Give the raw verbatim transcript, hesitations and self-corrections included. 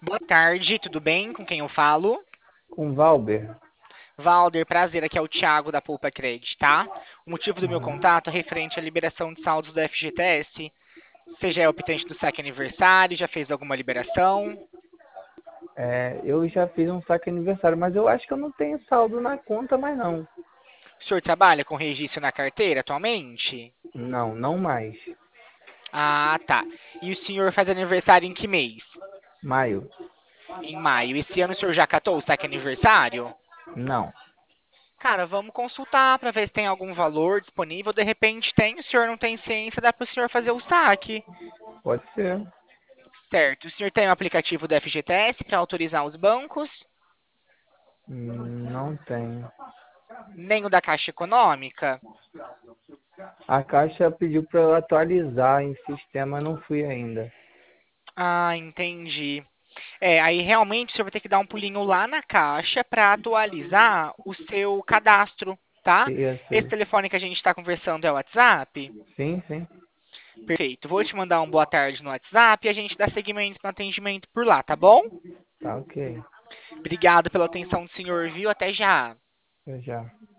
Boa tarde, tudo bem? Com quem eu falo? Com Valber. Valder, prazer, aqui é o Thiago da Poupa Credit, tá? O motivo do meu Uhum. contato é referente à liberação de saldos do F G T S. Você já é optante do saque aniversário, já fez alguma liberação? É, eu já fiz um saque aniversário, mas eu acho que eu não tenho saldo na conta mais não. O senhor trabalha com registro na carteira atualmente? Não, não mais. Ah, tá. E o senhor faz aniversário em que mês? Maio. Em maio. Esse ano o senhor já catou o saque aniversário? Não. Cara, vamos consultar para ver se tem algum valor disponível. De repente tem, o senhor não tem ciência, dá para o senhor fazer o saque. Pode ser. Certo. O senhor tem o aplicativo do F G T S para autorizar os bancos? Hum, Não tenho. Nem o da Caixa Econômica? A Caixa pediu para eu atualizar em sistema, não fui ainda. Ah, entendi. É, aí realmente o senhor vai ter que dar um pulinho lá na Caixa para atualizar o seu cadastro, tá? Isso, Esse isso. telefone que a gente está conversando é o WhatsApp? Sim, sim. Perfeito. Vou te mandar um boa tarde no WhatsApp e a gente dá seguimento no atendimento por lá, tá bom? Tá ok. Obrigado pela atenção do senhor, viu? Até já. Eu já.